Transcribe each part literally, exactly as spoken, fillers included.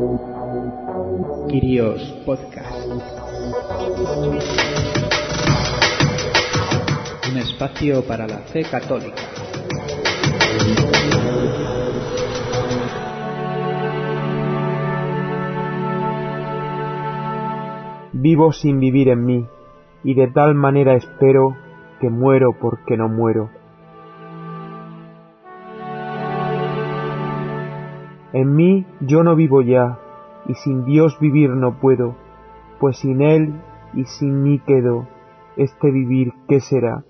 Kyrios Podcast. Un espacio para la fe católica. Vivo sin vivir en mí, y de tal manera espero que muero porque no muero. En mí yo no vivo ya, y sin Dios vivir no puedo, pues sin Él y sin mí quedo, este vivir ¿qué será?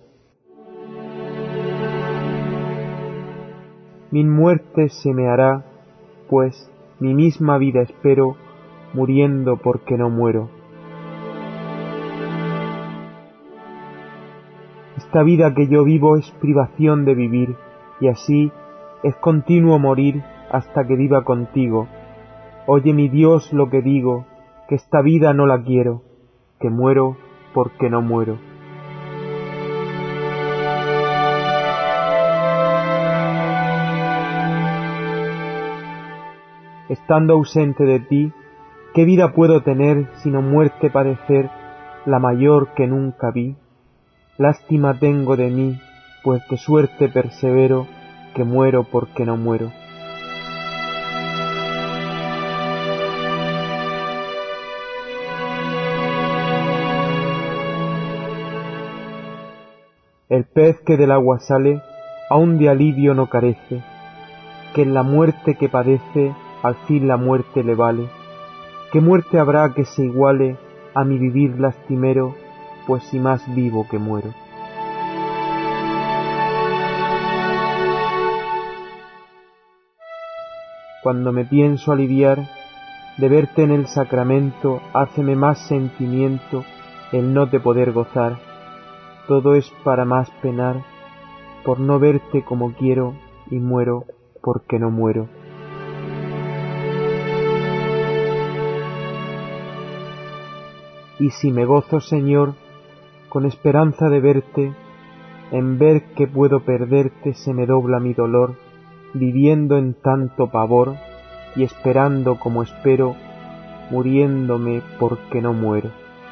Mi muerte se me hará, pues mi misma vida espero, muriendo porque no muero. Esta vida que yo vivo es privación de vivir, y así es continuo morir hasta que viva contigo. Oye mi Dios lo que digo, que esta vida no la quiero, que muero porque no muero. Estando ausente de ti, ¿qué vida puedo tener sino muerte padecer, la mayor que nunca vi? Lástima tengo de mí, pues de suerte persevero, que muero porque no muero. El pez que del agua sale, aun de alivio no carece, que en la muerte que padece, al fin la muerte le vale. ¿Qué muerte habrá que se iguale a mi vivir lastimero, pues si más vivo que muero? Cuando me pienso aliviar, de verte en el sacramento, háceme más sentimiento el no te poder gozar. Todo es para más penar, por no verte como quiero, y muero porque no muero. Y si me gozo, Señor, con esperanza de verte, en ver que puedo perderte se me dobla mi dolor, viviendo en tanto pavor, y esperando como espero, muriéndome porque no muero.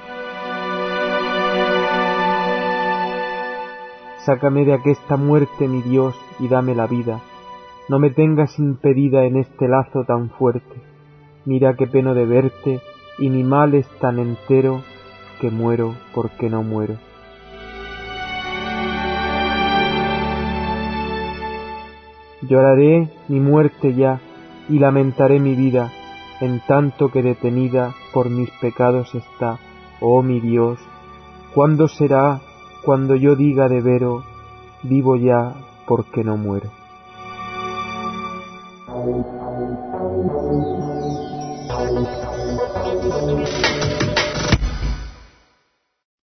Sácame de aquesta muerte, mi Dios, y dame la vida. No me tengas impedida en este lazo tan fuerte. Mira qué peno de verte, y mi mal es tan entero, que muero porque no muero. Lloraré mi muerte ya, y lamentaré mi vida, en tanto que detenida por mis pecados está, oh mi Dios. ¿Cuándo será cuando yo diga de vero, vivo ya porque no muero?